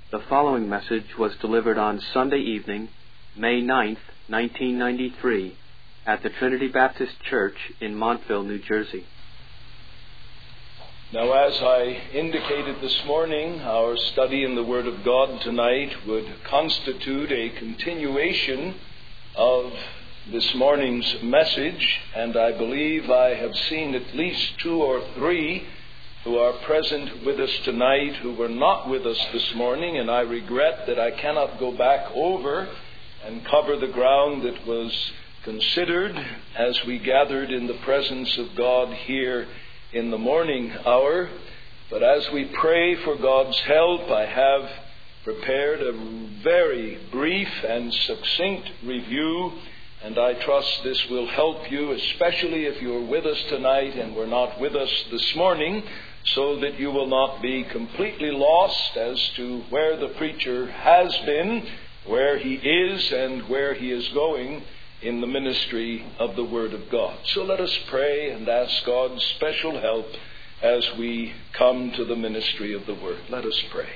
The following message was delivered on Sunday evening, May 9th, 1993, at the Trinity Baptist Church in Montville, New Jersey. Now, as I indicated this morning, our study in the Word of God tonight would constitute a continuation of this morning's message, and I believe I have seen at least two or three who are present with us tonight who were not with us this morning, and I regret that I cannot go back over and cover the ground that was considered as we gathered in the presence of God here in the morning hour. But as we pray for God's help, I have prepared a very brief and succinct review, and I trust this will help you, especially if you're with us tonight and were not with us this morning, so that you will not be completely lost as to where the preacher has been, where he is, and where he is going in the ministry of the Word of God. So let us pray and ask God's special help as we come to the ministry of the Word. Let us pray.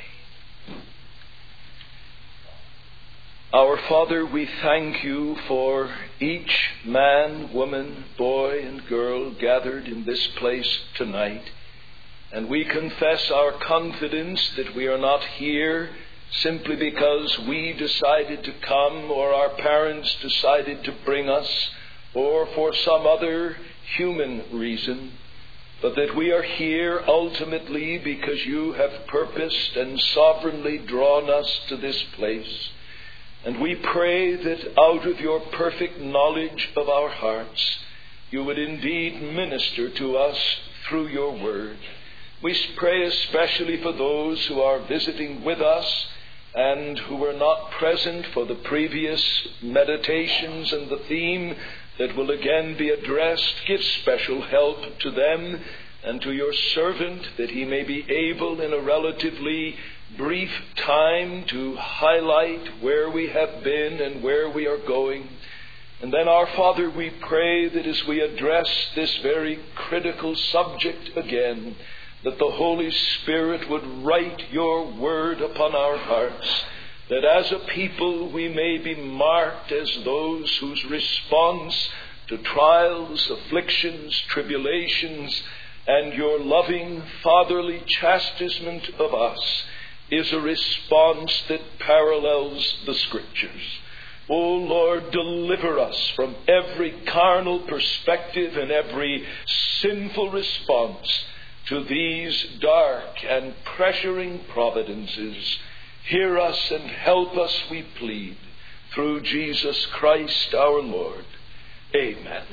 Our Father, we thank you for each man, woman, boy, and girl gathered in this place tonight. And we confess our confidence that we are not here simply because we decided to come, or our parents decided to bring us, or for some other human reason, but that we are here ultimately because you have purposed and sovereignly drawn us to this place. And we pray that out of your perfect knowledge of our hearts, you would indeed minister to us through your word. We pray especially for those who are visiting with us and who were not present for the previous meditations and the theme that will again be addressed. Give special help to them and to your servant, that he may be able in a relatively brief time to highlight where we have been and where we are going. And then, our Father, we pray that as we address this very critical subject again, that the Holy Spirit would write your word upon our hearts, that as a people we may be marked as those whose response to trials, afflictions, tribulations, and your loving fatherly chastisement of us is a response that parallels the Scriptures. O Lord, deliver us from every carnal perspective and every sinful response to these dark and pressuring providences. Hear us and help us, we plead, through Jesus Christ our Lord. Amen.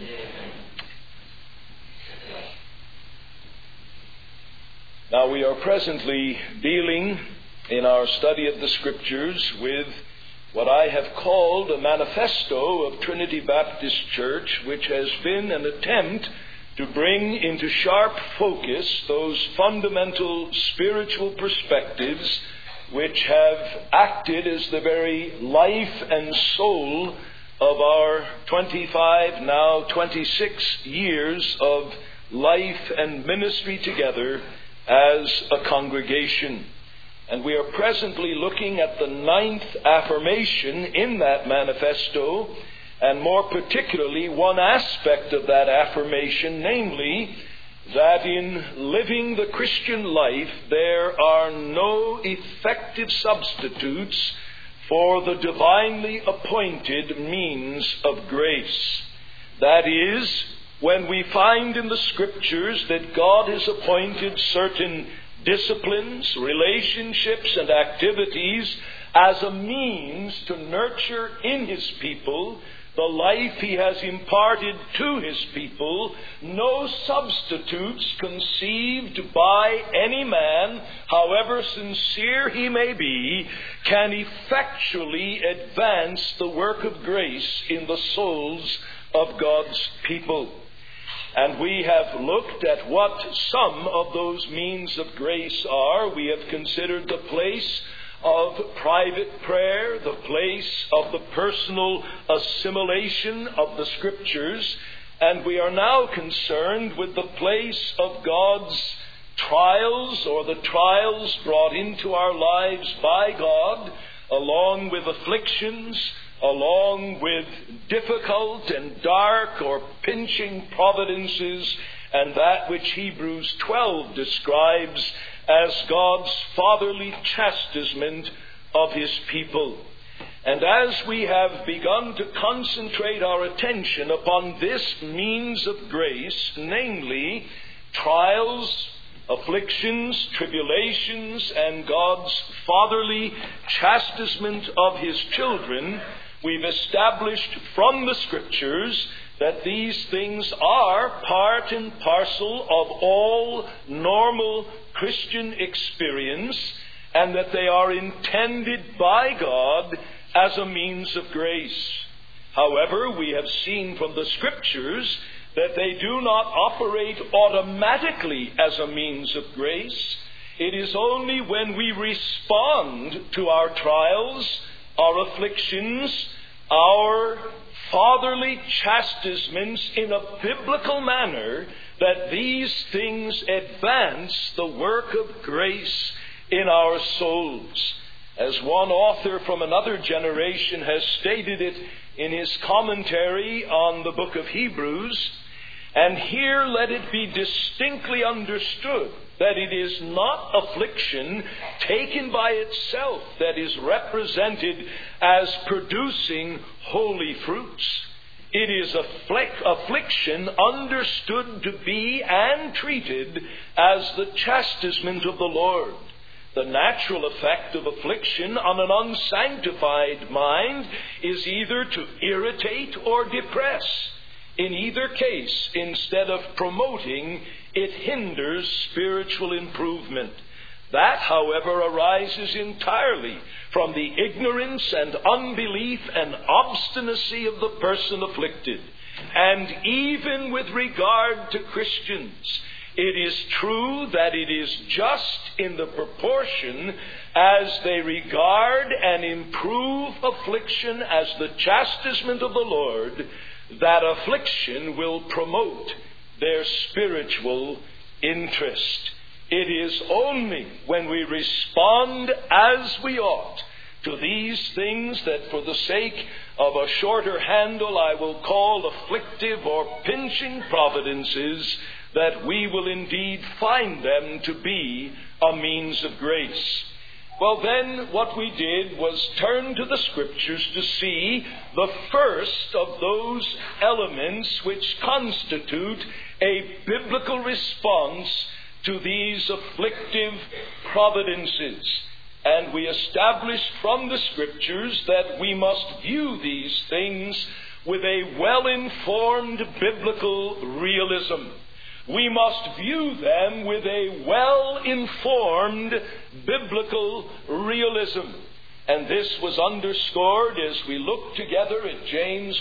Now, we are presently dealing in our study of the Scriptures with what I have called a manifesto of Trinity Baptist Church, which has been an attempt to bring into sharp focus those fundamental spiritual perspectives which have acted as the very life and soul of our 25, now 26 years of life and ministry together as a congregation. And we are presently looking at the 9th affirmation in that manifesto, and more particularly one aspect of that affirmation, namely that in living the Christian life there are no effective substitutes for the divinely appointed means of grace. That is, when we find in the Scriptures that God has appointed certain disciplines, relationships, and activities as a means to nurture in His people the life He has imparted to His people, no substitutes conceived by any man, however sincere he may be, can effectually advance the work of grace in the souls of God's people. And we have looked at what some of those means of grace are. We have considered the place of private prayer, the place of the personal assimilation of the Scriptures, and we are now concerned with the place of God's trials or the trials brought into our lives by God, along with afflictions, along with difficult and dark or pinching providences, and that which Hebrews 12 describes as God's fatherly chastisement of His people. And as we have begun to concentrate our attention upon this means of grace, namely trials, afflictions, tribulations, and God's fatherly chastisement of His children, we've established from the Scriptures that these things are part and parcel of all normal Christian experience, and that they are intended by God as a means of grace. However, we have seen from the Scriptures that they do not operate automatically as a means of grace. It is only when we respond to our trials, our afflictions, our fatherly chastisements in a biblical manner that these things advance the work of grace in our souls. As one author from another generation has stated it in his commentary on the book of Hebrews, and here let it be distinctly understood that it is not affliction taken by itself that is represented as producing holy fruits. It is affliction understood to be and treated as the chastisement of the Lord. The natural effect of affliction on an unsanctified mind is either to irritate or depress. In either case, instead of promoting, it hinders spiritual improvement. That, however, arises entirely from the ignorance and unbelief and obstinacy of the person afflicted. And even with regard to Christians, it is true that it is just in the proportion as they regard and improve affliction as the chastisement of the Lord, that affliction will promote their spiritual interest. It is only when we respond as we ought to these things that, for the sake of a shorter handle, I will call afflictive or pinching providences, that we will indeed find them to be a means of grace. Well, then, what we did was turn to the Scriptures to see the first of those elements which constitute a biblical response to these afflictive providences. And we established from the Scriptures that we must view these things with a well-informed biblical realism. We must view them with a well-informed biblical realism. And this was underscored as we look together at James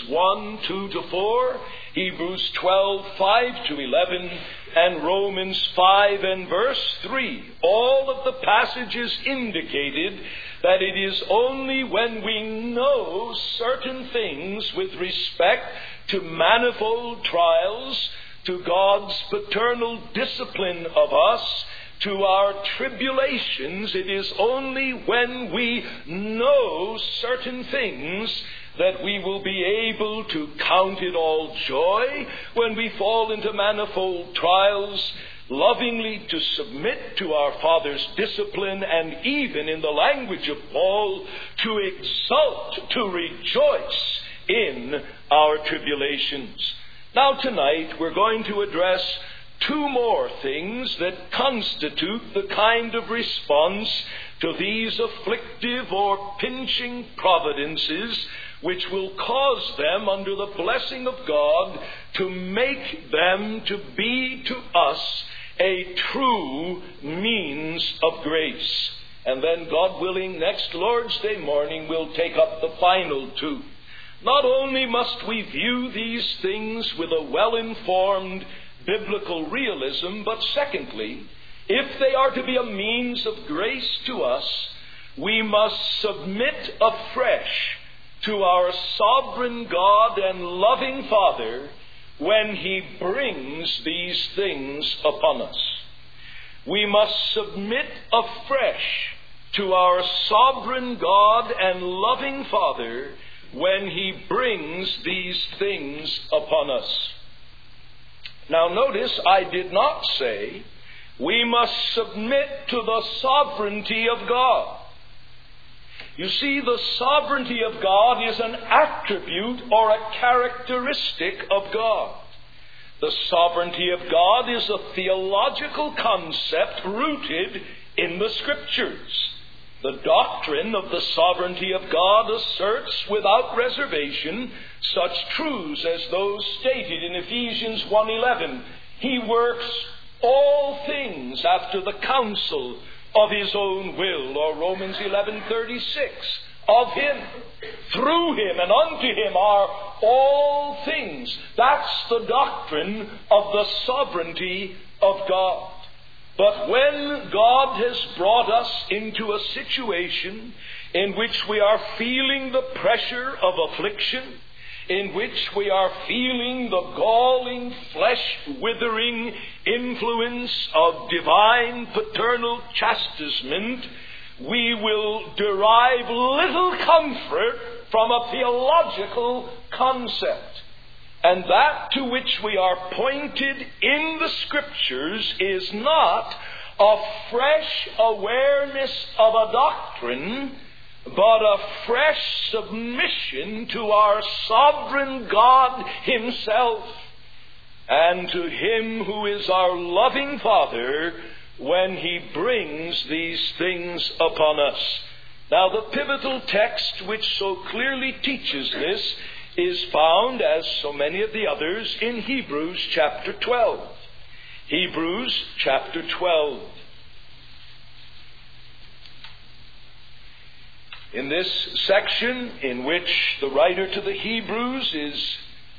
1:2-4, Hebrews 12:5-11, and Romans 5 and verse 3. All of the passages indicated that it is only when we know certain things with respect to manifold trials, to God's paternal discipline of us, to our tribulations, it is only when we know certain things that we will be able to count it all joy when we fall into manifold trials, lovingly to submit to our Father's discipline, and even in the language of Paul, to exult, to rejoice in our tribulations. Now tonight we're going to address two more things that constitute the kind of response to these afflictive or pinching providences which will cause them, under the blessing of God, to make them to be to us a true means of grace. And then, God willing, next Lord's Day morning we'll take up the final two. Not only must we view these things with a well-informed biblical realism, but secondly, if they are to be a means of grace to us, we must submit afresh to our sovereign God and loving Father when He brings these things upon us. we must submit afresh to our sovereign God and loving Father when He brings these things upon us. Now notice, I did not say we must submit to the sovereignty of God. You see, the sovereignty of God is an attribute or a characteristic of God. The sovereignty of God is a theological concept rooted in the Scriptures. The doctrine of the sovereignty of God asserts without reservation such truths as those stated in Ephesians 1:11. He works all things after the counsel of His own will, or Romans 11:36. Of Him, through Him, and unto Him are all things. That's the doctrine of the sovereignty of God. But when God has brought us into a situation in which we are feeling the pressure of affliction, in which we are feeling the galling, flesh-withering influence of divine paternal chastisement, we will derive little comfort from a theological concept. And that to which we are pointed in the Scriptures is not a fresh awareness of a doctrine, but a fresh submission to our sovereign God Himself, and to Him who is our loving Father when He brings these things upon us. Now, the pivotal text which so clearly teaches this is found, as so many of the others, in Hebrews chapter 12. Hebrews chapter 12. In this section, in which the writer to the Hebrews is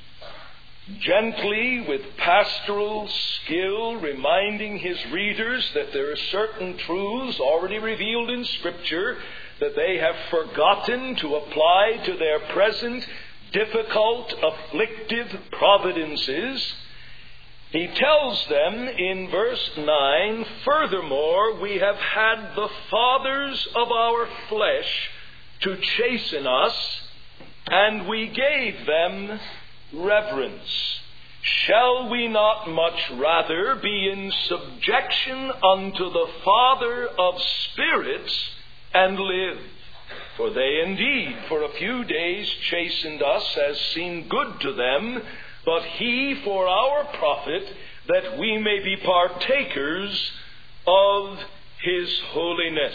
gently, with pastoral skill, reminding his readers that there are certain truths already revealed in Scripture that they have forgotten to apply to their present difficult, afflictive providences, he tells them in verse 9, furthermore, we have had the fathers of our flesh to chasten us, and we gave them reverence. Shall we not much rather be in subjection unto the Father of spirits and live? For they indeed for a few days chastened us as seemed good to them, but He for our profit, that we may be partakers of His holiness.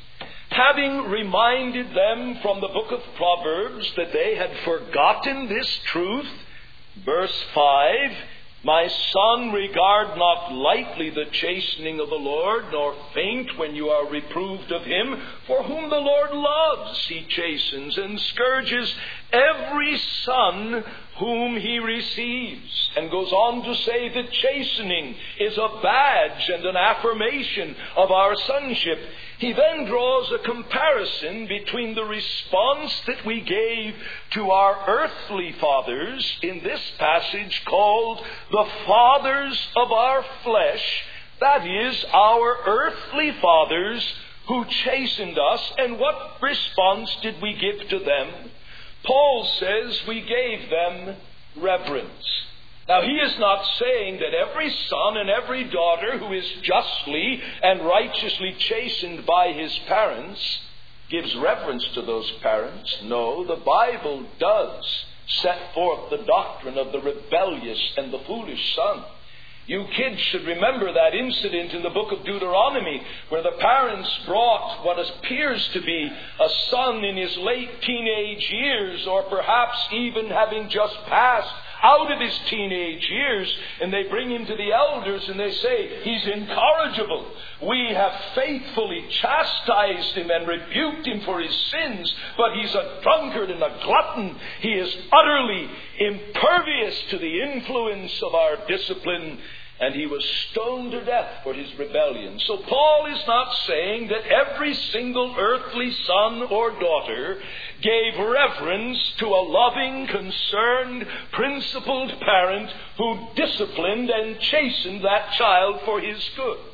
Having reminded them from the book of Proverbs that they had forgotten this truth, verse 5, my son, regard not lightly the chastening of the Lord, nor faint when you are reproved of Him. For whom the Lord loves, He chastens, and scourges every son whom He receives. And goes on to say that chastening is a badge and an affirmation of our sonship. He then draws a comparison between the response that we gave to our earthly fathers in this passage called the fathers of our flesh, that is, our earthly fathers who chastened us, and what response did we give to them? Paul says we gave them reverence. Now, he is not saying that every son and every daughter who is justly and righteously chastened by his parents gives reverence to those parents. No, the Bible does set forth the doctrine of the rebellious and the foolish son. You kids should remember that incident in the book of Deuteronomy where the parents brought what appears to be a son in his late teenage years, or perhaps even having just passed out of his teenage years, and they bring him to the elders and they say, he's incorrigible. We have faithfully chastised him and rebuked him for his sins, but he's a drunkard and a glutton. He is utterly impervious to the influence of our discipline, and he was stoned to death for his rebellion. So Paul is not saying that every single earthly son or daughter gave reverence to a loving, concerned, principled parent who disciplined and chastened that child for his good.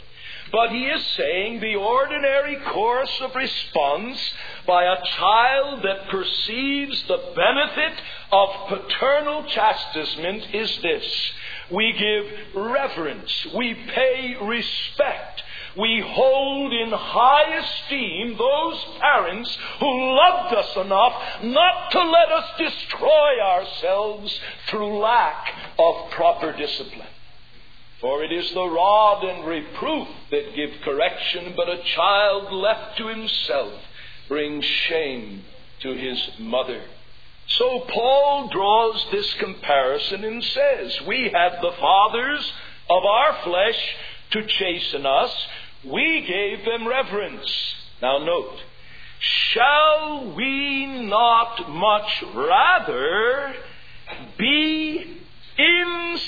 but he is saying the ordinary course of response by a child that perceives the benefit of paternal chastisement is this: we give reverence, we pay respect, we hold in high esteem those parents who loved us enough not to let us destroy ourselves through lack of proper discipline. For it is the rod and reproof that give correction, but a child left to himself brings shame to his mother. So Paul draws this comparison and says, we have the fathers of our flesh to chasten us. We gave them reverence. Now note, shall we not much rather be in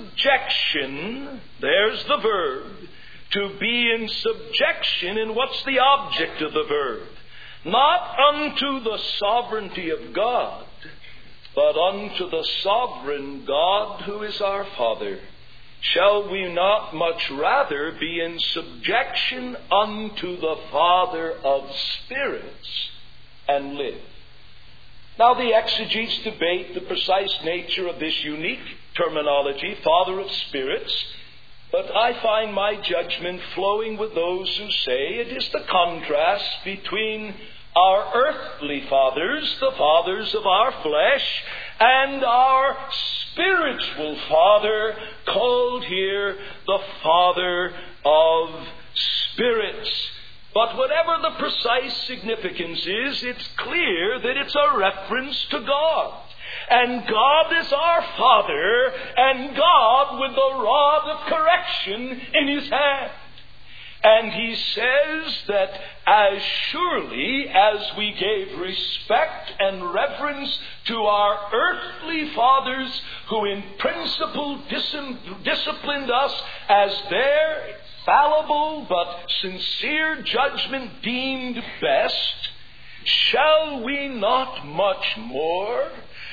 subjection? There's the verb. To be in subjection, and what's the object of the verb? Not unto the sovereignty of God, but unto the sovereign God who is our Father. Shall we not much rather be in subjection unto the Father of spirits and live? Now the exegetes debate the precise nature of this unique terminology, Father of spirits, but I find my judgment flowing with those who say it is the contrast between our earthly fathers, the fathers of our flesh, and our spiritual Father, called here the Father of spirits. But whatever the precise significance is, it's clear that it's a reference to God. And God is our Father, and God with the rod of correction in his hand. And he says that as surely as we gave respect and reverence to our earthly fathers, who in principle disciplined us as their fallible but sincere judgment deemed best, shall we not much more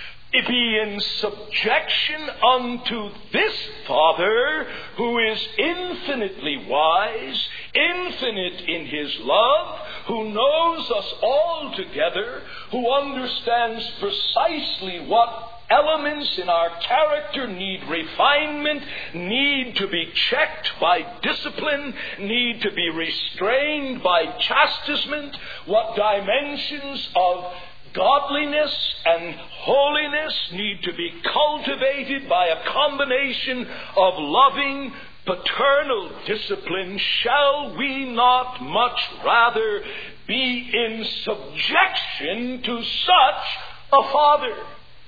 be in subjection unto this Father, who is infinitely wise, infinite in his love, who knows us all together, who understands precisely what elements in our character need refinement, need to be checked by discipline, need to be restrained by chastisement, what dimensions of godliness and holiness need to be cultivated by a combination of loving paternal discipline. Shall we not much rather be in subjection to such a Father?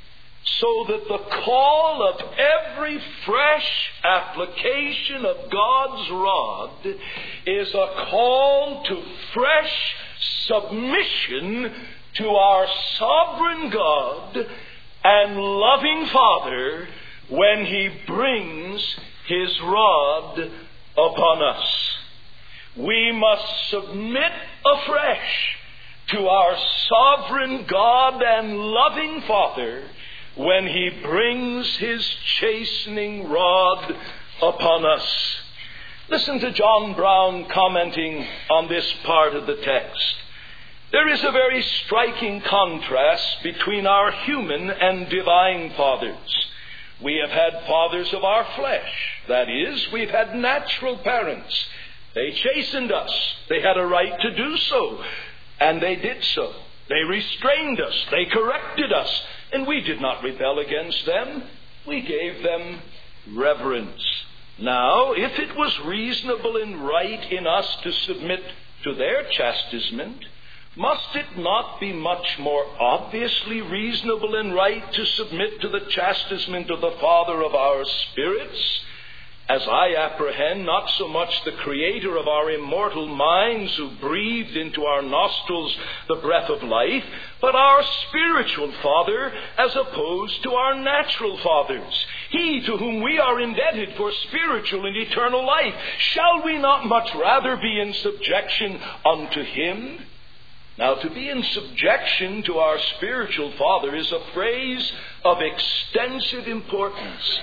So that the call of every fresh application of God's rod is a call to fresh submission to our sovereign God and loving Father when he brings his rod upon us. We must submit afresh to our sovereign God and loving Father when he brings his chastening rod upon us. Listen to John Brown commenting on this part of the text. There is a very striking contrast between our human and divine fathers. We have had fathers of our flesh. That is, we've had natural parents. They chastened us. They had a right to do so. And they did so. They restrained us. They corrected us. And we did not rebel against them. We gave them reverence. Now, if it was reasonable and right in us to submit to their chastisement, must it not be much more obviously reasonable and right to submit to the chastisement of the Father of our spirits? As I apprehend not so much the Creator of our immortal minds, who breathed into our nostrils the breath of life, but our spiritual Father as opposed to our natural fathers, he to whom we are indebted for spiritual and eternal life. Shall we not much rather be in subjection unto him? Now, to be in subjection to our spiritual Father is a phrase of extensive importance.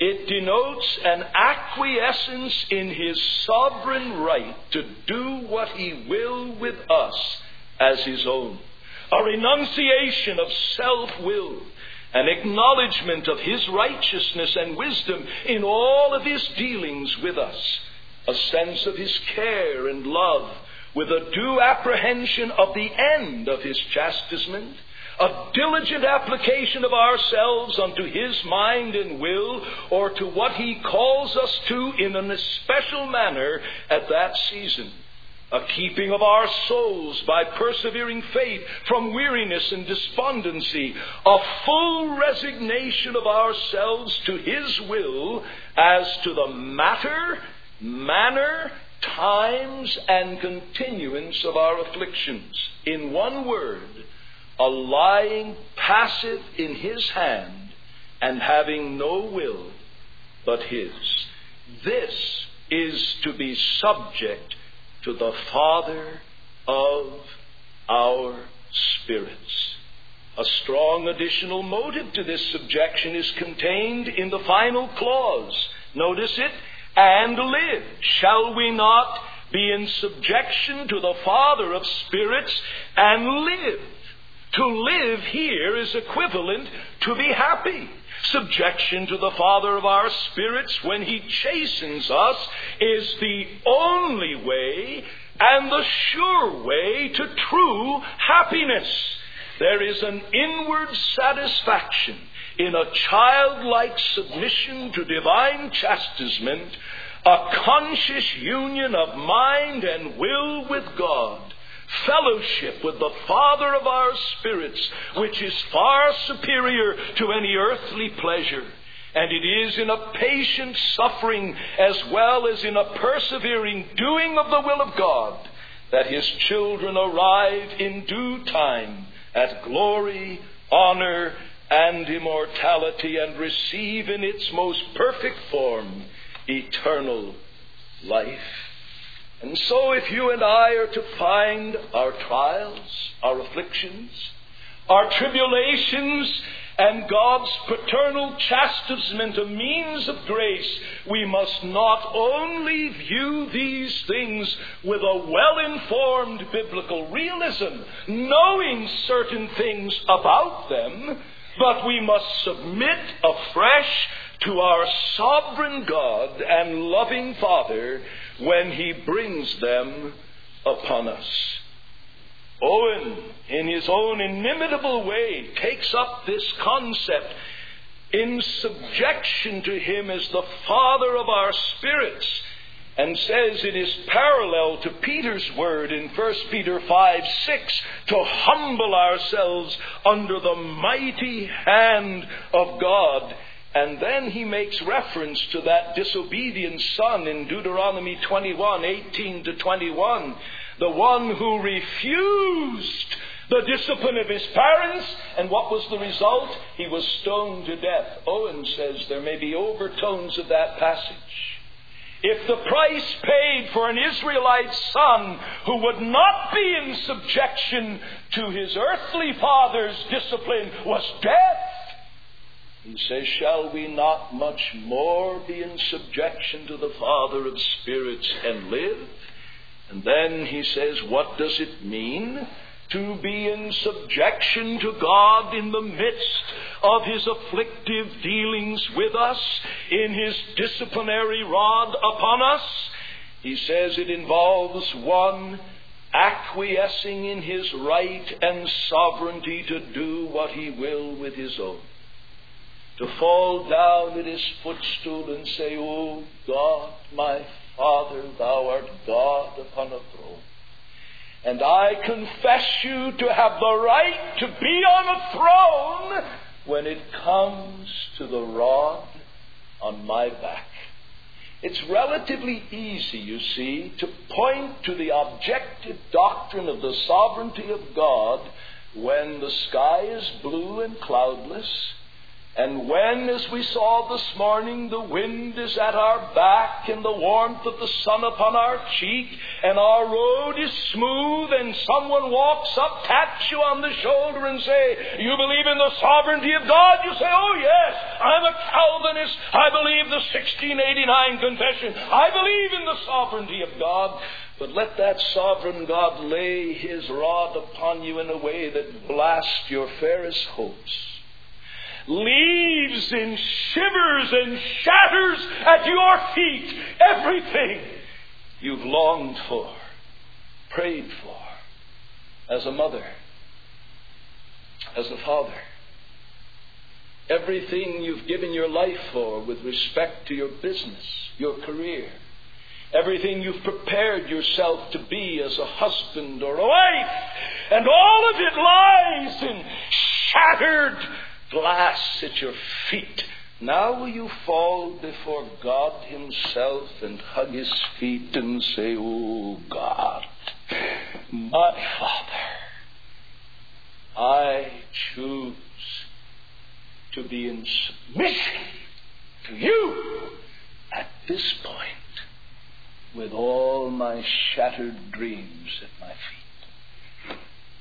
It denotes an acquiescence in His sovereign right to do what He will with us as His own. A renunciation of self-will, an acknowledgement of His righteousness and wisdom in all of His dealings with us, a sense of His care and love, with a due apprehension of the end of His chastisement, a diligent application of ourselves unto His mind and will, or to what He calls us to in an especial manner at that season. A keeping of our souls by persevering faith from weariness and despondency. A full resignation of ourselves to His will as to the matter, manner, times, and continuance of our afflictions. In one word, a lying passive in His hand and having no will but His. This is to be subject to the Father of our spirits. A strong additional motive to this subjection is contained in the final clause. Notice it, and live. Shall we not be in subjection to the Father of spirits and live? To live here is equivalent to be happy. Subjection to the Father of our spirits when He chastens us is the only way and the sure way to true happiness. There is an inward satisfaction in a childlike submission to divine chastisement, a conscious union of mind and will with God, fellowship with the Father of our spirits, which is far superior to any earthly pleasure. And it is in a patient suffering as well as in a persevering doing of the will of God that His children arrive in due time at glory, honor, and immortality, and receive in its most perfect form eternal life. And so if you and I are to find our trials, our afflictions, our tribulations, and God's paternal chastisement a means of grace, we must not only view these things with a well-informed biblical realism, knowing certain things about them, but we must submit afresh to our sovereign God and loving Father when He brings them upon us. Owen, in his own inimitable way, takes up this concept in subjection to Him as the Father of our spirits, and says it is parallel to Peter's word in 1 Peter 5:6, to humble ourselves under the mighty hand of God. And then he makes reference to that disobedient son in Deuteronomy 21:18-21, the one who refused the discipline of his parents. And what was the result? He was stoned to death. Owen says there may be overtones of that passage. If the price paid for an Israelite son who would not be in subjection to his earthly father's discipline was death, he says, shall we not much more be in subjection to the Father of spirits and live? And then he says, what does it mean to be in subjection to God in the midst of His afflictive dealings with us, in His disciplinary rod upon us? He says it involves, 1, acquiescing in His right and sovereignty to do what He will with His own. To fall down at His footstool and say, O God, my Father, Thou art God upon a throne. And I confess You to have the right to be on a throne when it comes to the rod on my back. It's relatively easy, you see, to point to the objective doctrine of the sovereignty of God when the sky is blue and cloudless, And when, as we saw this morning, the wind is at our back and the warmth of the sun upon our cheek and our road is smooth and someone walks up, taps you on the shoulder and say, "You believe in the sovereignty of God?" You say, "Oh yes, I'm a Calvinist. I believe the 1689 Confession. I believe in the sovereignty of God." But let that sovereign God lay His rod upon you in a way that blasts your fairest hopes, leaves and shivers and shatters at your feet everything you've longed for, prayed for, as a mother, as a father. Everything you've given your life for with respect to your business, your career. Everything you've prepared yourself to be as a husband or a wife. And all of it lies in shattered glass at your feet. Now will you fall before God Himself and hug His feet and say, "Oh God, my Father, I choose to be in submission to you at this point with all my shattered dreams at my feet."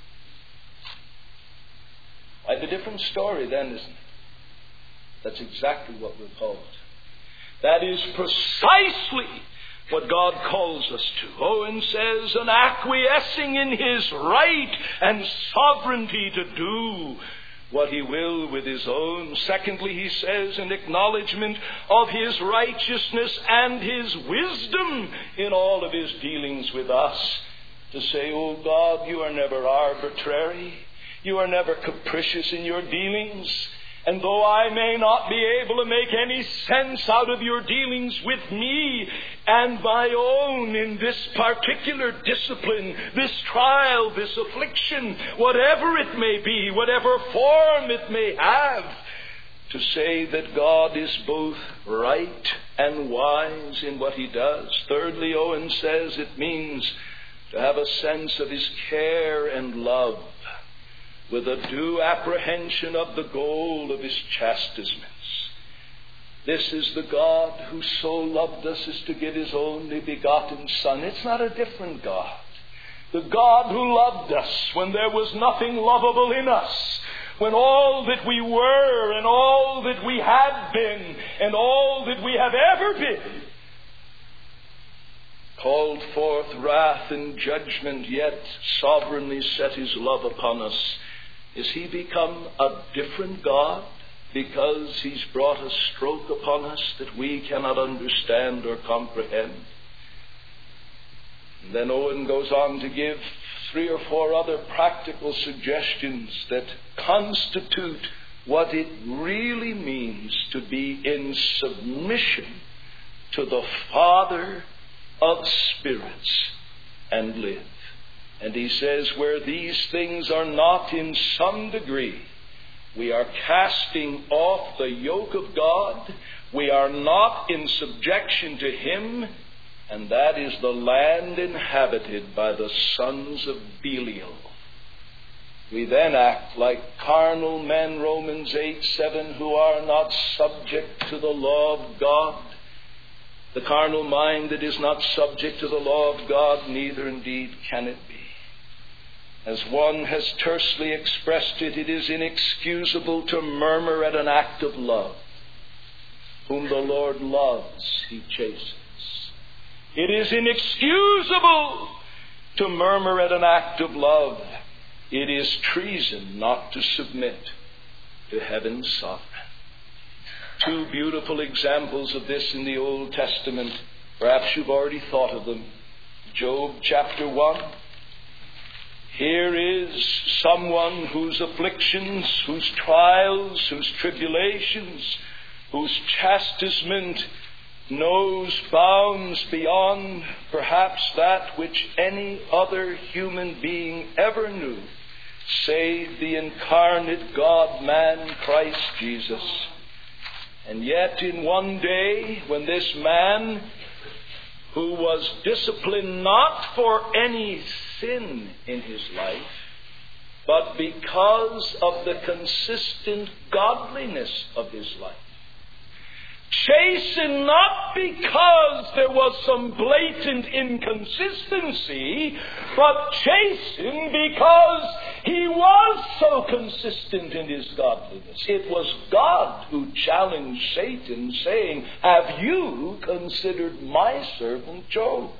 Quite a different story then, isn't it? That's exactly what we're called. That is precisely what God calls us to. Owen says, an acquiescing in His right and sovereignty to do what He will with His own. Secondly, he says, an acknowledgement of His righteousness and His wisdom in all of His dealings with us. To say, "Oh God, you are never arbitrary. You are never capricious in your dealings. And though I may not be able to make any sense out of your dealings with me and my own in this particular discipline, this trial, this affliction, whatever it may be, whatever form it may have, to say that God is both right and wise in what He does." Thirdly, Owen says it means to have a sense of His care and love, with a due apprehension of the goal of His chastisements. This is the God who so loved us as to give His only begotten Son. It's not a different God. The God who loved us when there was nothing lovable in us, when all that we were and all that we had been and all that we have ever been called forth wrath and judgment, yet sovereignly set His love upon us. Is He become a different God because He's brought a stroke upon us that we cannot understand or comprehend? And then Owen goes on to give 3 or 4 other practical suggestions that constitute what it really means to be in submission to the Father of spirits and live. And he says, where these things are not in some degree, we are casting off the yoke of God, we are not in subjection to Him, and that is the land inhabited by the sons of Belial. We then act like carnal men, Romans 8:7, who are not subject to the law of God. The carnal mind that is not subject to the law of God, neither indeed can it be. As one has tersely expressed it, it is inexcusable to murmur at an act of love. Whom the Lord loves, He chastens. It is inexcusable to murmur at an act of love. It is treason not to submit to heaven's sovereign. 2 beautiful examples of this in the Old Testament. Perhaps you've already thought of them. Job chapter 1. Here is someone whose afflictions, whose trials, whose tribulations, whose chastisement knows bounds beyond perhaps that which any other human being ever knew, save the incarnate God-man, Christ Jesus. And yet in one day, when this man, who was disciplined not for any sin in his life, but because of the consistent godliness of his life. Chastened not because there was some blatant inconsistency, but chastened because he was so consistent in his godliness. It was God who challenged Satan, saying, "Have you considered my servant Job?"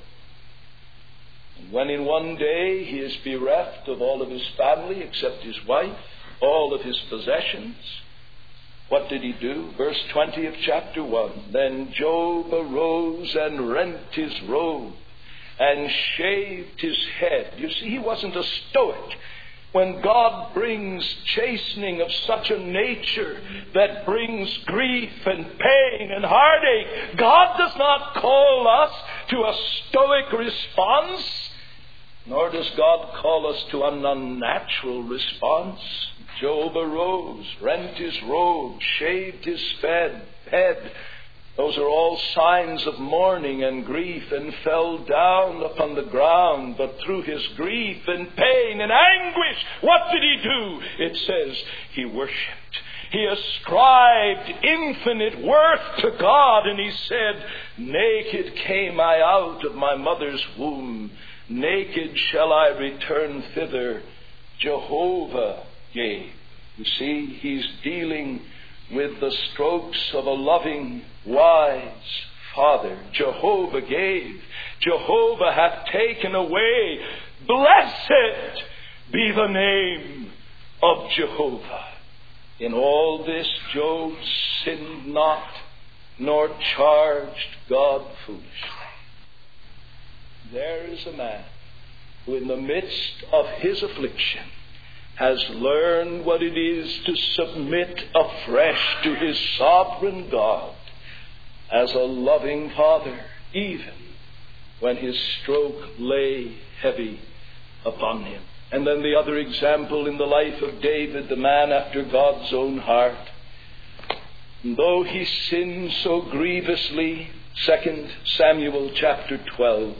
And when in one day he is bereft of all of his family except his wife, all of his possessions, what did he do? Verse 20 of chapter 1. Then Job arose and rent his robe and shaved his head. You see, he wasn't a stoic. When God brings chastening of such a nature that brings grief and pain and heartache, God does not call us to a stoic response, nor does God call us to an unnatural response. Job arose, rent his robe, shaved his head. Those are all signs of mourning and grief, and fell down upon the ground. But through his grief and pain and anguish, what did he do? It says he worshipped. He ascribed infinite worth to God, and he said, "Naked came I out of my mother's womb. Naked shall I return thither. Jehovah gave." You see, he's dealing with the strokes of a loving, wise Father. Jehovah gave. Jehovah hath taken away. Blessed be the name of Jehovah. In all this, Job sinned not, nor charged God foolishly. There is a man who in the midst of his affliction has learned what it is to submit afresh to his sovereign God as a loving Father, even when his stroke lay heavy upon him. And then the other example in the life of David, the man after God's own heart. And though he sinned so grievously, 2 Samuel chapter 12.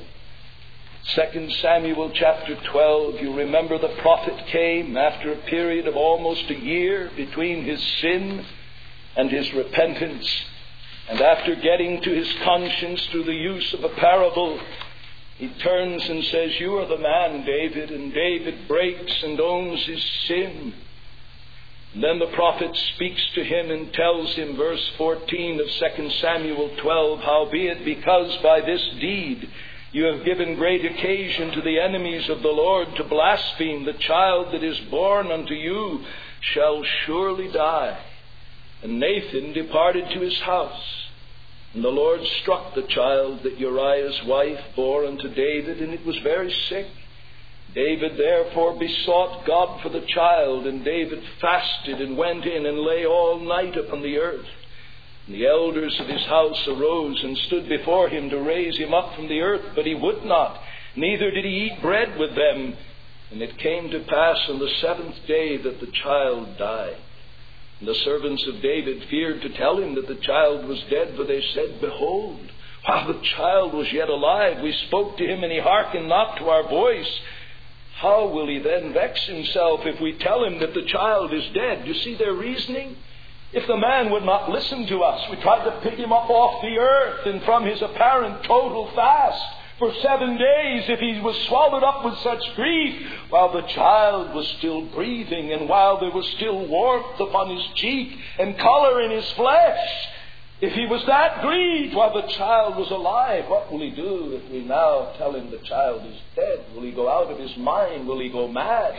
2 Samuel chapter 12, you remember the prophet came after a period of almost a year between his sin and his repentance. And after getting to his conscience through the use of a parable, he turns and says, "You are the man, David." And David breaks and owns his sin. And then the prophet speaks to him and tells him, verse 14 of 2 Samuel 12, "Howbeit, because by this deed you have given great occasion to the enemies of the Lord to blaspheme, the child that is born unto you shall surely die." And Nathan departed to his house. And the Lord struck the child that Uriah's wife bore unto David, and it was very sick. David therefore besought God for the child, and David fasted and went in and lay all night upon the earth. And the elders of his house arose and stood before him to raise him up from the earth, but he would not, neither did he eat bread with them. And it came to pass on the 7th day that the child died. And the servants of David feared to tell him that the child was dead, for they said, "Behold, while the child was yet alive, we spoke to him, and he hearkened not to our voice. How will he then vex himself if we tell him that the child is dead?" You see their reasoning? If the man would not listen to us, we tried to pick him up off the earth, and from his apparent total fast for 7 days, if he was swallowed up with such grief, while the child was still breathing, and while there was still warmth upon his cheek and color in his flesh, if he was that grieved while the child was alive, what will he do if we now tell him the child is dead? Will he go out of his mind? Will he go mad?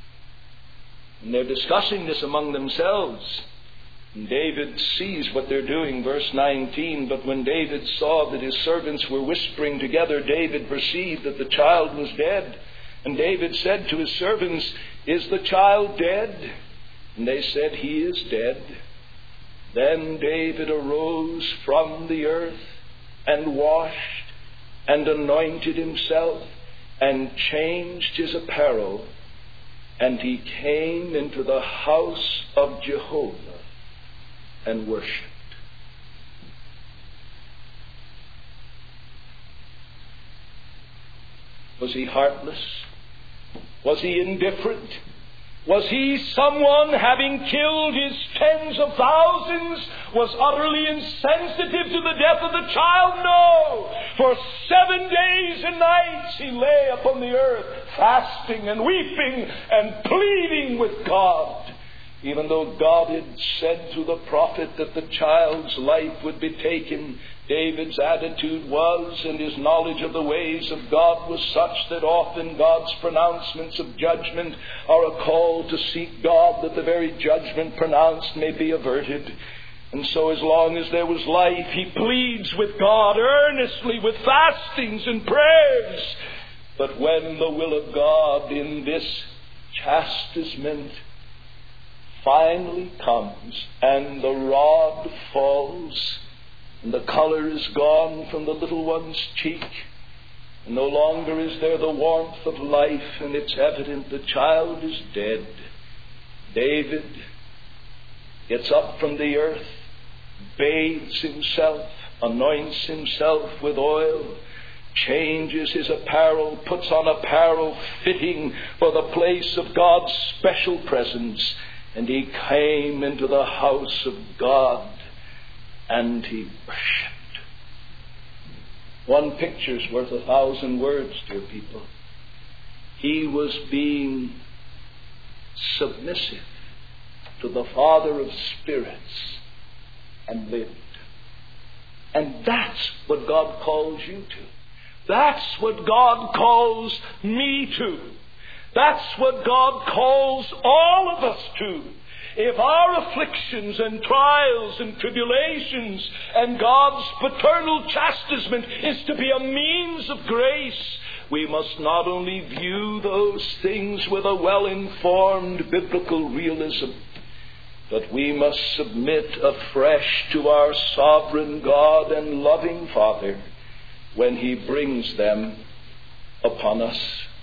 And they're discussing this among themselves. And David sees what they're doing, verse 19. "But when David saw that his servants were whispering together, David perceived that the child was dead. And David said to his servants, 'Is the child dead?' And they said, 'He is dead.' Then David arose from the earth and washed and anointed himself and changed his apparel. And he came into the house of Jehovah and worshipped." Was he heartless? Was he indifferent? Was he someone, having killed his tens of thousands, was utterly insensitive to the death of the child? No! For 7 days and nights he lay upon the earth, fasting and weeping and pleading with God. Even though God had said through the prophet that the child's life would be taken, David's attitude was, and his knowledge of the ways of God was such that often God's pronouncements of judgment are a call to seek God, that the very judgment pronounced may be averted. And so as long as there was life, he pleads with God earnestly with fastings and prayers. But when the will of God in this chastisement finally comes, and the rod falls, and the color is gone from the little one's cheek, and no longer is there the warmth of life, and it's evident the child is dead, David gets up from the earth, bathes himself, anoints himself with oil, changes his apparel, puts on apparel fitting for the place of God's special presence, and he came into the house of God, and he worshipped. One picture's worth 1,000 words, dear people. He was being submissive to the Father of spirits and lived. And that's what God calls you to. That's what God calls me to. That's what God calls all of us to. If our afflictions and trials and tribulations and God's paternal chastisement is to be a means of grace, we must not only view those things with a well-informed biblical realism, but we must submit afresh to our sovereign God and loving Father when He brings them upon us.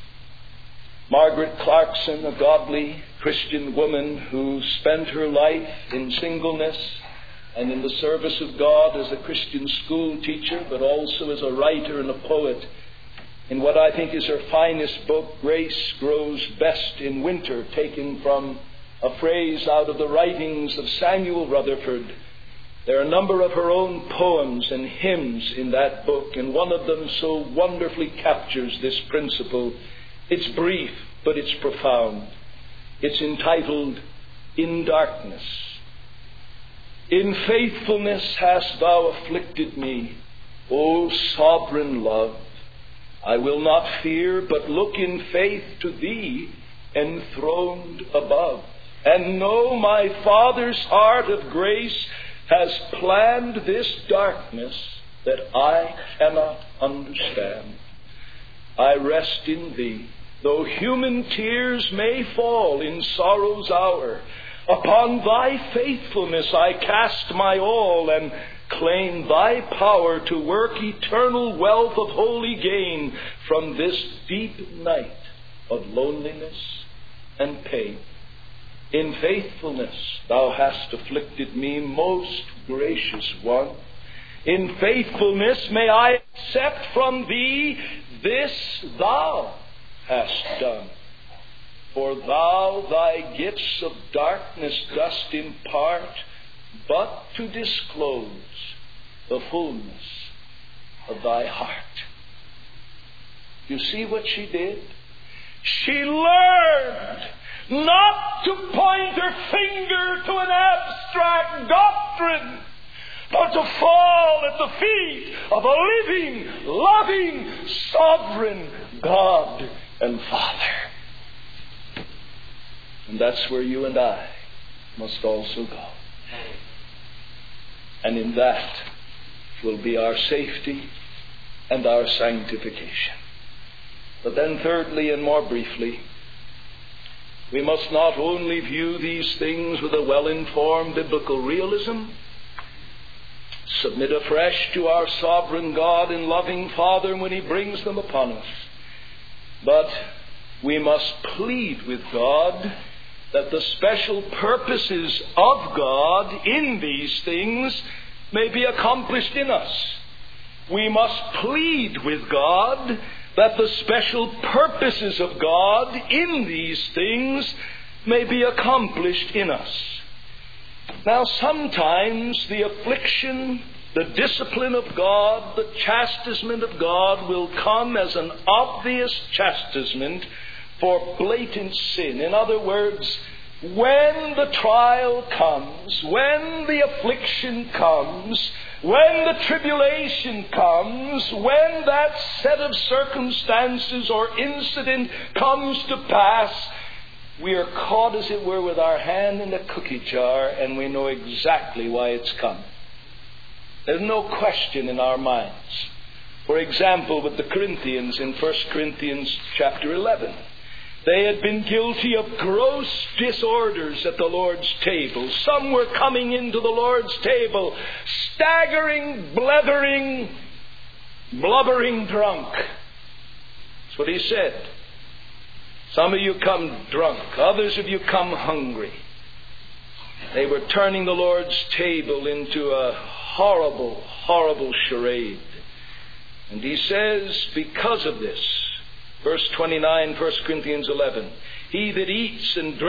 Margaret Clarkson, a godly Christian woman who spent her life in singleness and in the service of God as a Christian school teacher, but also as a writer and a poet, in what I think is her finest book, Grace Grows Best in Winter, taken from a phrase out of the writings of Samuel Rutherford. There are a number of her own poems and hymns in that book, and one of them so wonderfully captures this principle. It's brief, but it's profound. It's entitled, In Darkness. In faithfulness hast thou afflicted me, O sovereign love. I will not fear, but look in faith to thee, enthroned above. And know my Father's heart of grace has planned this darkness that I cannot understand. I rest in thee, though human tears may fall in sorrow's hour. Upon thy faithfulness I cast my all, and claim thy power to work eternal wealth of holy gain from this deep night of loneliness and pain. In faithfulness thou hast afflicted me, most gracious one. In faithfulness may I accept from thee this thou hast done. For thou thy gifts of darkness dost impart, but to disclose the fullness of thy heart. You see what she did? She learned not to point her finger to an abstract doctrine, but to fall at the feet of a living, loving, sovereign God and Father. And that's where you and I must also go. And in that will be our safety and our sanctification. But then thirdly, and more briefly, we must not only view these things with a well-informed biblical realism, submit afresh to our sovereign God and loving Father when He brings them upon us, but we must plead with God that the special purposes of God in these things may be accomplished in us. We must plead with God that the special purposes of God in these things may be accomplished in us. Now, sometimes the affliction, the discipline of God, the chastisement of God will come as an obvious chastisement for blatant sin. In other words, when the trial comes, when the affliction comes, when the tribulation comes, when that set of circumstances or incident comes to pass, we are caught, as it were, with our hand in a cookie jar, and we know exactly why it's come. There's no question in our minds. For example, with the Corinthians in 1 Corinthians chapter 11. They had been guilty of gross disorders at the Lord's table. Some were coming into the Lord's table, staggering, blethering, blubbering drunk. That's what he said. Some of you come drunk. Others of you come hungry. They were turning the Lord's table into a horrible, horrible charade. And he says, because of this, verse 29, 1 Corinthians 11, he that eats and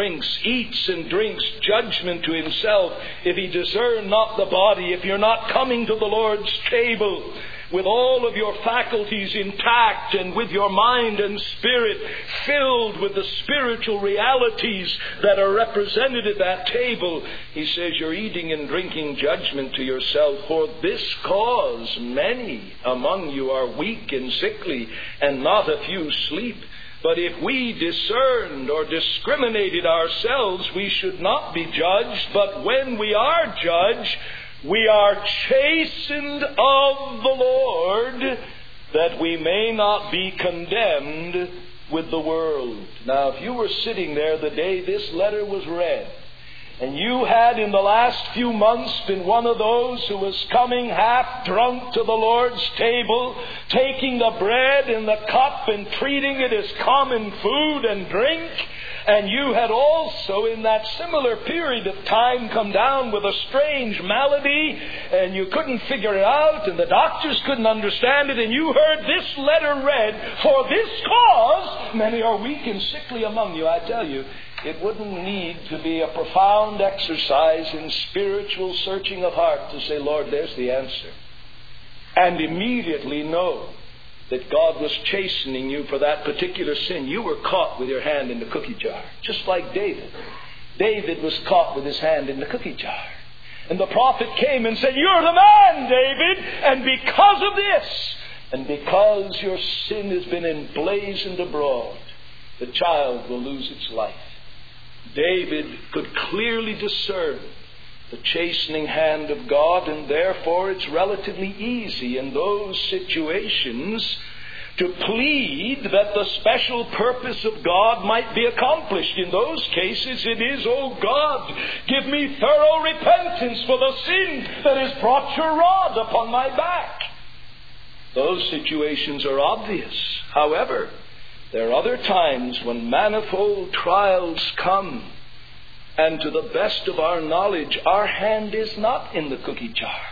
drinks judgment to himself, if he discern not the body. If you're not coming to the Lord's table with all of your faculties intact and with your mind and spirit filled with the spiritual realities that are represented at that table, he says you're eating and drinking judgment to yourself. For this cause many among you are weak and sickly, and not a few sleep. But if we discerned or discriminated ourselves, we should not be judged. But when we are judged, we are chastened of the Lord, that we may not be condemned with the world. Now, if you were sitting there the day this letter was read, and you had in the last few months been one of those who was coming half drunk to the Lord's table, taking the bread and the cup and treating it as common food and drink, and you had also in that similar period of time come down with a strange malady, and you couldn't figure it out, and the doctors couldn't understand it, and you heard this letter read, for this cause many are weak and sickly among you. I tell you, it wouldn't need to be a profound exercise in spiritual searching of heart to say, Lord, there's the answer. And immediately know that God was chastening you for that particular sin. You were caught with your hand in the cookie jar, just like David. David was caught with his hand in the cookie jar. And the prophet came and said, you're the man, David, and because of this, and because your sin has been emblazoned abroad, the child will lose its life. David could clearly discern the chastening hand of God, and therefore it's relatively easy in those situations to plead that the special purpose of God might be accomplished. In those cases it is, oh God, give me thorough repentance for the sin that has brought your rod upon my back. Those situations are obvious. However, there are other times when manifold trials come, and to the best of our knowledge, our hand is not in the cookie jar.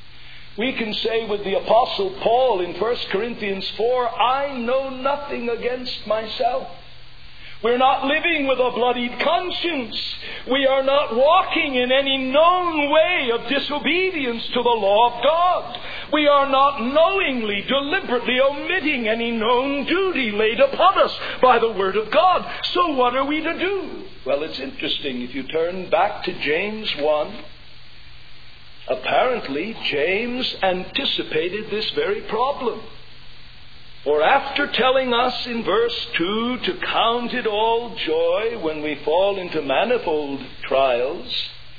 We can say with the Apostle Paul in 1 Corinthians 4, I know nothing against myself. We're not living with a bloodied conscience. We are not walking in any known way of disobedience to the law of God. We are not knowingly, deliberately omitting any known duty laid upon us by the Word of God. So what are we to do? Well, it's interesting. If you turn back to James 1, apparently James anticipated this very problem. For after telling us in verse 2 to count it all joy when we fall into manifold trials,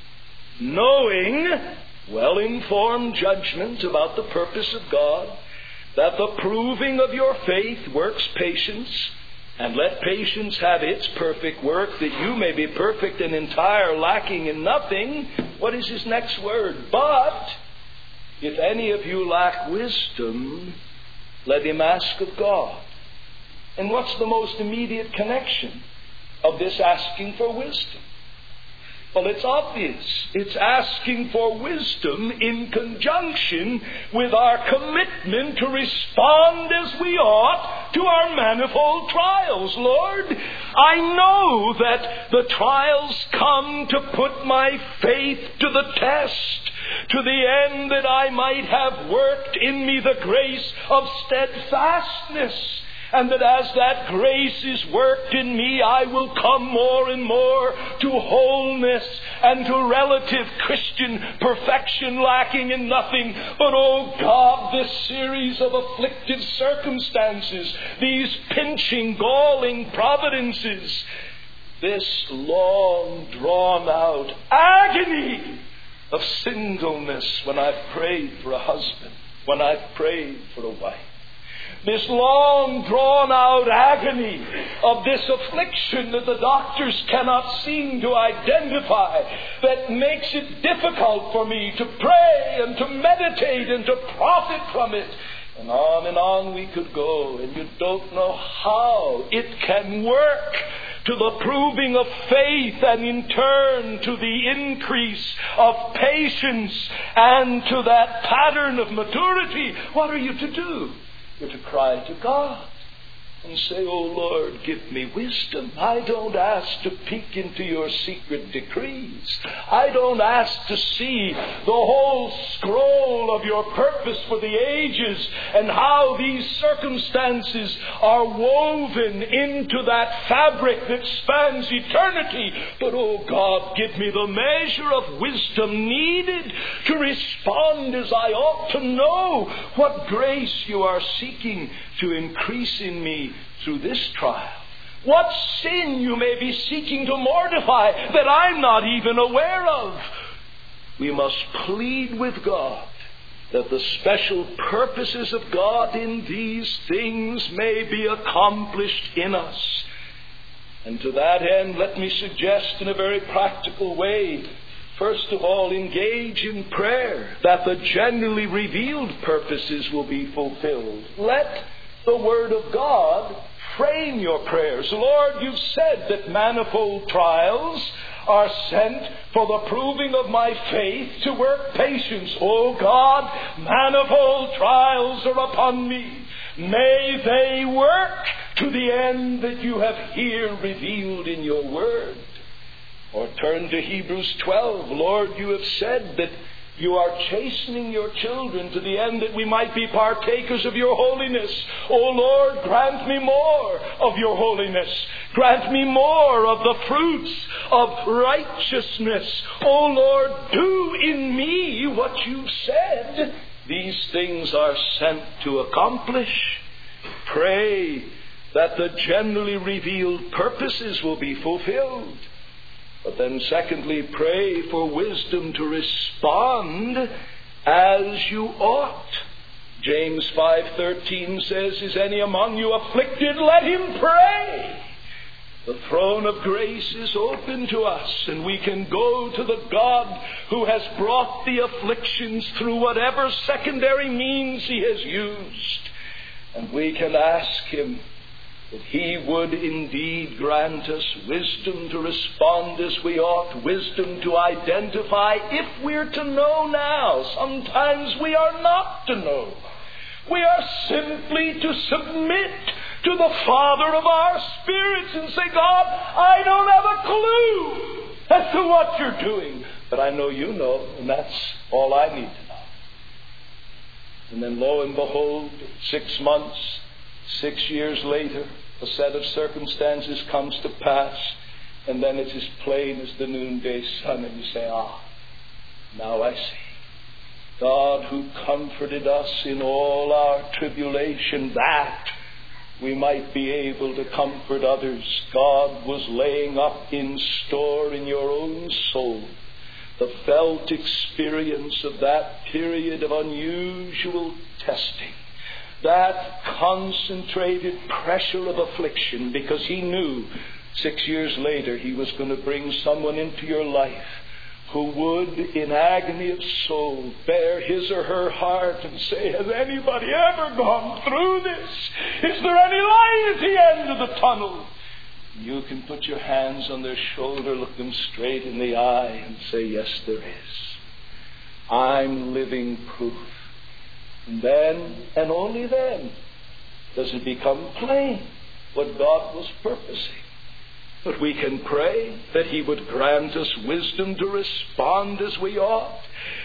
knowing well-informed judgment about the purpose of God, that the proving of your faith works patience, and let patience have its perfect work, that you may be perfect and entire, lacking in nothing. What is his next word? But if any of you lack wisdom, let him ask of God. And what's the most immediate connection of this asking for wisdom? Well, it's obvious. It's asking for wisdom in conjunction with our commitment to respond as we ought to our manifold trials. Lord, I know that the trials come to put my faith to the test, to the end that I might have worked in me the grace of steadfastness. And that as that grace is worked in me, I will come more and more to wholeness and to relative Christian perfection, lacking in nothing. But, oh God, this series of afflictive circumstances, these pinching, galling providences, this long drawn-out agony of singleness when I've prayed for a husband, when I've prayed for a wife. This long drawn-out agony of this affliction that the doctors cannot seem to identify, that makes it difficult for me to pray and to meditate and to profit from it. And on we could go, and you don't know how it can work to the proving of faith, and in turn to the increase of patience and to that pattern of maturity. What are you to do? You're to cry to God and say, "Oh Lord, give me wisdom." I don't ask to peek into your secret decrees. I don't ask to see the whole scroll of your purpose for the ages and how these circumstances are woven into that fabric that spans eternity. But, oh God, give me the measure of wisdom needed to respond as I ought, to know what grace you are seeking to increase in me through this trial. What sin you may be seeking to mortify that I'm not even aware of. We must plead with God that the special purposes of God in these things may be accomplished in us. And to that end, let me suggest in a very practical way, first of all, engage in prayer that the generally revealed purposes will be fulfilled. Let the Word of God frame your prayers. Lord, you've said that manifold trials are sent for the proving of my faith to work patience. Oh God, manifold trials are upon me. May they work to the end that you have here revealed in your Word. Or turn to Hebrews 12. Lord, you have said that you are chastening your children to the end that we might be partakers of your holiness. O Lord, grant me more of your holiness. Grant me more of the fruits of righteousness. O Lord, do in me what you've said these things are sent to accomplish. Pray that the generally revealed purposes will be fulfilled. But then secondly, pray for wisdom to respond as you ought. James 5:13 says, "Is any among you afflicted? Let him pray." The throne of grace is open to us, and we can go to the God who has brought the afflictions through whatever secondary means he has used. And we can ask him that he would indeed grant us wisdom to respond as we ought, wisdom to identify if we're to know now. Sometimes we are not to know. We are simply to submit to the Father of our spirits and say, "God, I don't have a clue as to what you're doing, but I know you know, and that's all I need to know." And then lo and behold, 6 months, 6 years later, a set of circumstances comes to pass, and then it's as plain as the noonday sun, and you say, now I see. God who comforted us in all our tribulation, that we might be able to comfort others. God was laying up in store in your own soul the felt experience of that period of unusual testing, that concentrated pressure of affliction, because he knew 6 years later he was going to bring someone into your life who would, in agony of soul, bare his or her heart and say, "Has anybody ever gone through this? Is there any light at the end of the tunnel?" You can put your hands on their shoulder, look them straight in the eye, and say, yes, there is. I'm living proof. And then, and only then, does it become plain what God was purposing. But we can pray that He would grant us wisdom to respond as we ought,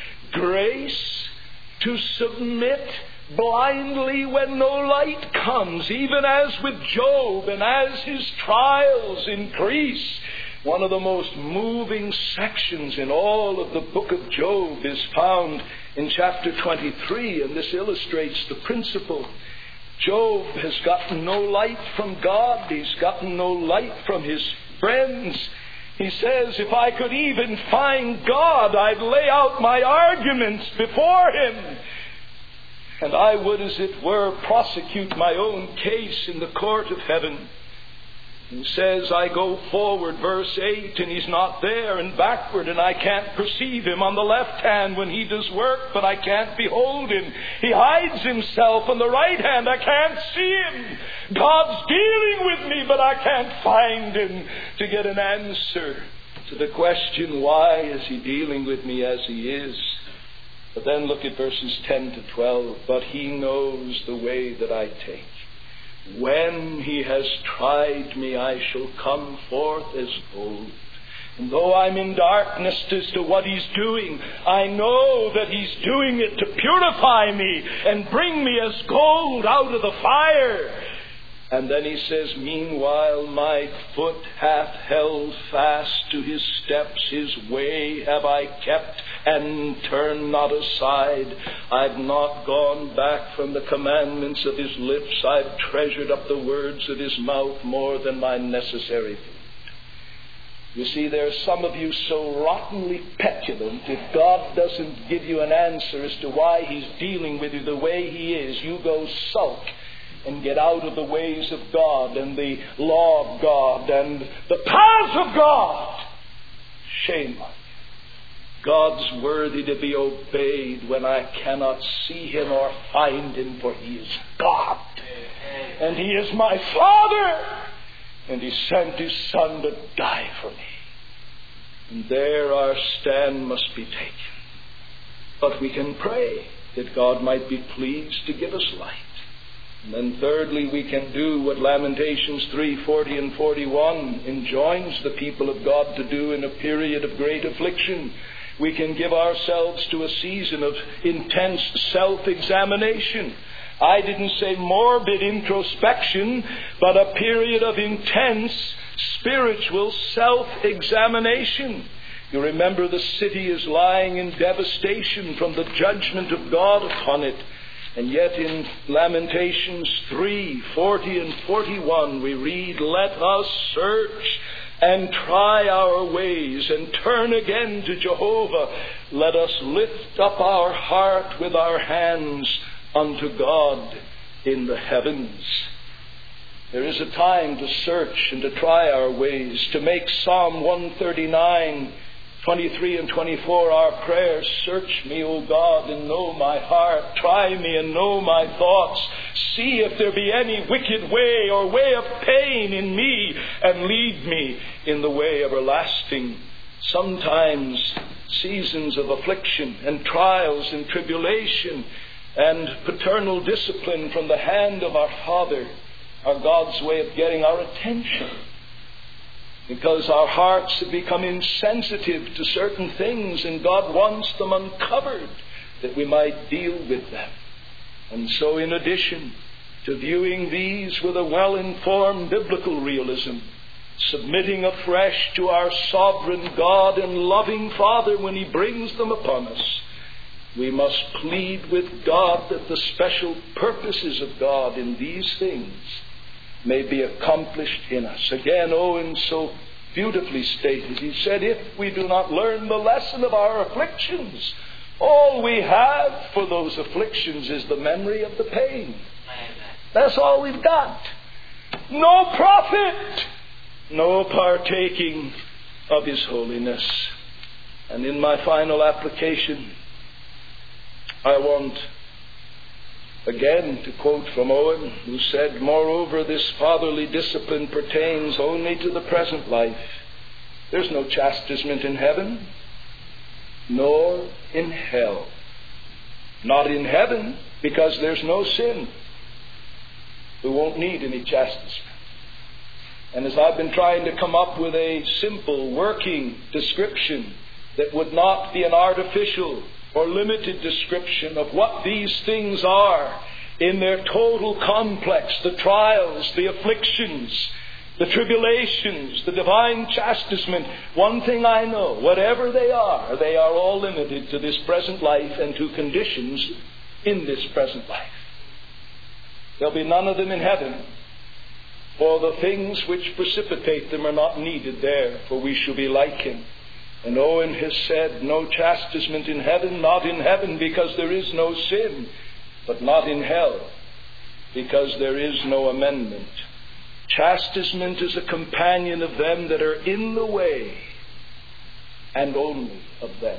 grace to submit blindly when no light comes, even as with Job and as his trials increase. One of the most moving sections in all of the book of Job is found in chapter 23, and this illustrates the principle. Job has gotten no light from God. He's gotten no light from his friends. He says, if I could even find God, I'd lay out my arguments before Him. And I would, as it were, prosecute my own case in the court of heaven. He says, I go forward, verse 8, and He's not there, and backward, and I can't perceive Him on the left hand when He does work, but I can't behold Him. He hides Himself on the right hand. I can't see Him. God's dealing with me, but I can't find Him to get an answer to the question, why is He dealing with me as He is? But then look at verses 10 to 12. But He knows the way that I take. When He has tried me, I shall come forth as gold. And though I'm in darkness as to what He's doing, I know that He's doing it to purify me and bring me as gold out of the fire. And then He says, meanwhile my foot hath held fast to His steps, His way have I kept, and turned not aside. I've not gone back from the commandments of His lips. I've treasured up the words of His mouth more than my necessary food. You see, there are some of you so rottenly petulant, if God doesn't give you an answer as to why He's dealing with you the way He is, you go sulk and get out of the ways of God and the law of God and the paths of God. Shame on you. God's worthy to be obeyed when I cannot see Him or find Him, for He is God. And He is my Father. And He sent His Son to die for me. And there our stand must be taken. But we can pray that God might be pleased to give us light. And then thirdly, we can do what Lamentations 3:40 and 41 enjoins the people of God to do in a period of great affliction. We can give ourselves to a season of intense self-examination. I didn't say morbid introspection, but a period of intense spiritual self-examination. You remember the city is lying in devastation from the judgment of God upon it. And yet in Lamentations 3:40 and 41 we read, let us search and try our ways and turn again to Jehovah. Let us lift up our heart with our hands unto God in the heavens. There is a time to search and to try our ways, to make Psalm 139, 23 and 24 our prayers. Search me, O God, and know my heart. Try me and know my thoughts. See if there be any wicked way or way of pain in me, and lead me in the way everlasting. Sometimes seasons of affliction and trials and tribulation and paternal discipline from the hand of our Father are God's way of getting our attention. Because our hearts have become insensitive to certain things, and God wants them uncovered that we might deal with them. And so in addition to viewing these with a well-informed biblical realism, submitting afresh to our sovereign God and loving Father when He brings them upon us, we must plead with God that the special purposes of God in these things may be accomplished in us. Again, Owen so beautifully stated. He said, if we do not learn the lesson of our afflictions, all we have for those afflictions is the memory of the pain. That's all we've got. No profit, no partaking of His holiness. And in my final application, I want Again, to quote from Owen, who said, "Moreover, this fatherly discipline pertains only to the present life. There's no chastisement in heaven, nor in hell." Not in heaven, because there's no sin. We won't need any chastisement. And as I've been trying to come up with a simple working description that would not be an artificial or limited description of what these things are in their total complex, the trials, the afflictions, the tribulations, the divine chastisement, one thing I know, whatever they are all limited to this present life and to conditions in this present life. There'll be none of them in heaven, for the things which precipitate them are not needed there, for we shall be like Him. And Owen has said, no chastisement in heaven, not in heaven because there is no sin, but not in hell because there is no amendment. Chastisement is a companion of them that are in the way, and only of them.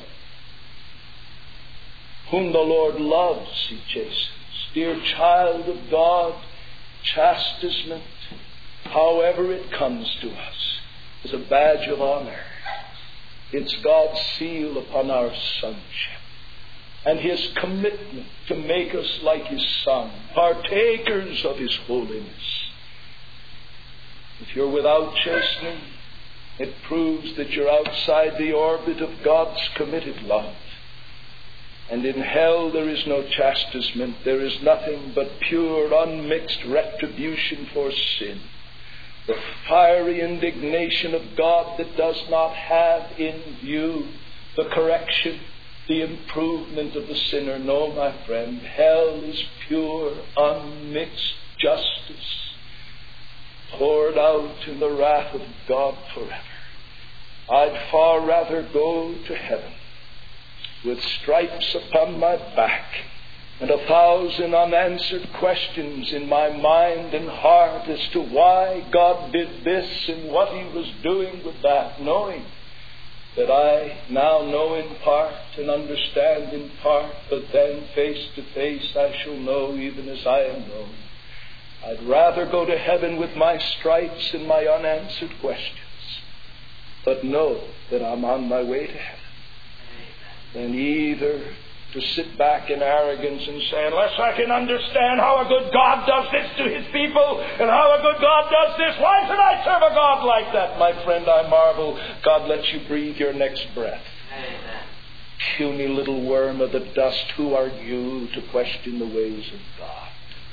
Whom the Lord loves, He chastens. Dear child of God, chastisement, however it comes to us, is a badge of honor. It's God's seal upon our sonship and His commitment to make us like His Son, partakers of His holiness. If you're without chastening, it proves that you're outside the orbit of God's committed love. And in hell there is no chastisement. There is nothing but pure, unmixed retribution for sin. The fiery indignation of God that does not have in view the correction, the improvement of the sinner. No, my friend, hell is pure, unmixed justice, poured out in the wrath of God forever. I'd far rather go to heaven with stripes upon my back and 1,000 unanswered questions in my mind and heart as to why God did this and what He was doing with that, knowing that I now know in part and understand in part, but then face to face I shall know even as I am known. I'd rather go to heaven with my stripes and my unanswered questions, but know that I'm on my way to heaven, than either to sit back in arrogance and say, unless I can understand how a good God does this to His people and how a good God does this, why should I serve a God like that? My friend, I marvel God lets you breathe your next breath. Amen. Puny little worm of the dust, who are you to question the ways of God?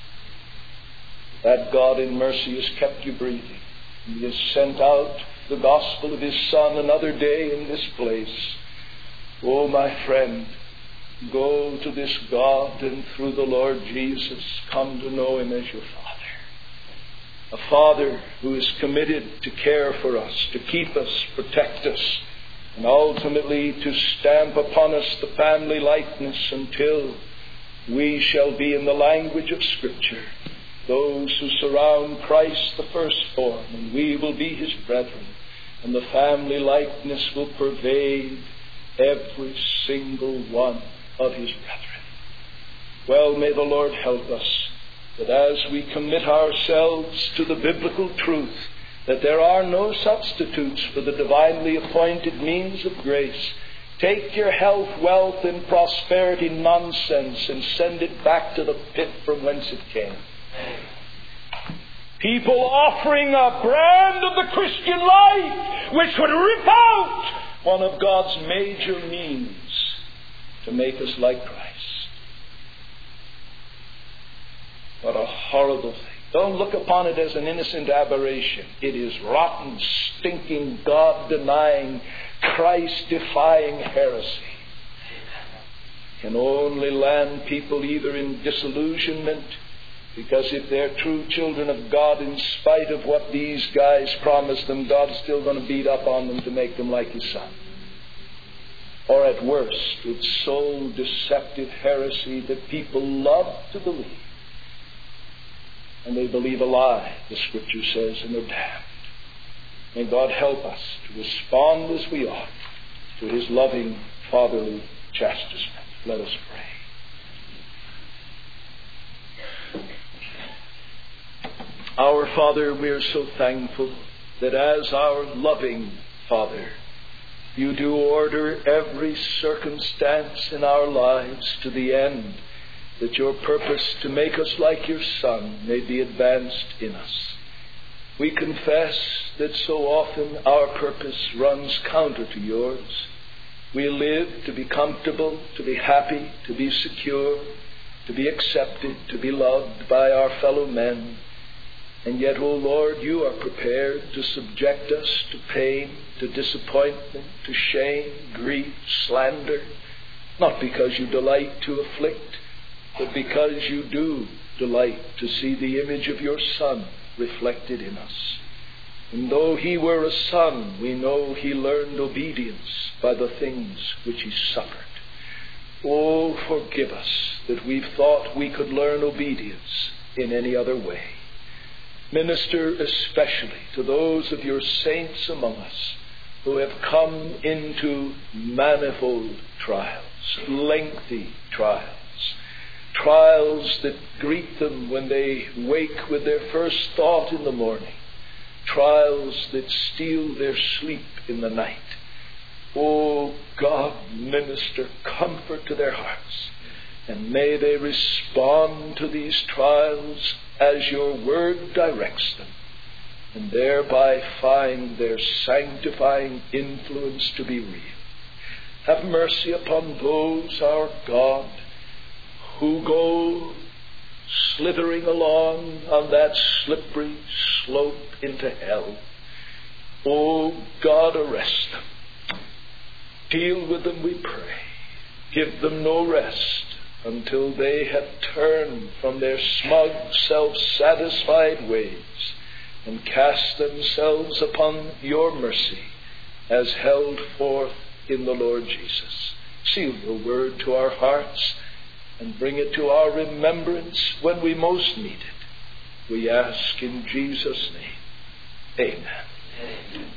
That God in mercy has kept you breathing. He has sent out the gospel of His Son another day in this place. Oh, my friend, go to this God and through the Lord Jesus come to know Him as your Father. A Father who is committed to care for us, to keep us, protect us, and ultimately to stamp upon us the family likeness until we shall be, in the language of Scripture, those who surround Christ the firstborn, and we will be His brethren, and the family likeness will pervade every single one of His brethren. Well, may the Lord help us that as we commit ourselves to the biblical truth that there are no substitutes for the divinely appointed means of grace, take your health, wealth, and prosperity nonsense and send it back to the pit from whence it came. People offering a brand of the Christian life which would rip out one of God's major means to make us like Christ. What a horrible thing. Don't look upon it as an innocent aberration. It is rotten, stinking, God-denying, Christ-defying heresy. Can only land people either in disillusionment, because if they're true children of God, in spite of what these guys promised them, God's still going to beat up on them to make them like His Son. Or at worst, with soul deceptive heresy that people love to believe. And they believe a lie, the Scripture says, and they're damned. May God help us to respond as we ought to His loving, fatherly chastisement. Let us pray. Our Father, we are so thankful that as our loving Father, you do order every circumstance in our lives to the end that your purpose to make us like your Son may be advanced in us. We confess that so often our purpose runs counter to yours. We live to be comfortable, to be happy, to be secure, to be accepted, to be loved by our fellow men. And yet, O Lord, you are prepared to subject us to pain, to disappointment, to shame, grief, slander, not because you delight to afflict, but because you do delight to see the image of your Son reflected in us. And though he were a son, we know he learned obedience by the things which he suffered. Oh, forgive us that we've thought we could learn obedience in any other way. Minister especially to those of your saints among us who have come into manifold trials, lengthy trials, trials that greet them when they wake with their first thought in the morning, trials that steal their sleep in the night. Oh God, minister comfort to their hearts, and may they respond to these trials as your word directs them, and thereby find their sanctifying influence to be real. Have mercy upon those, our God, who go slithering along on that slippery slope into hell. Oh God, arrest them. Deal with them, we pray. Give them no rest until they have turned from their smug, self-satisfied ways and cast themselves upon your mercy as held forth in the Lord Jesus. Seal your word to our hearts and bring it to our remembrance when we most need it. We ask in Jesus' name. Amen.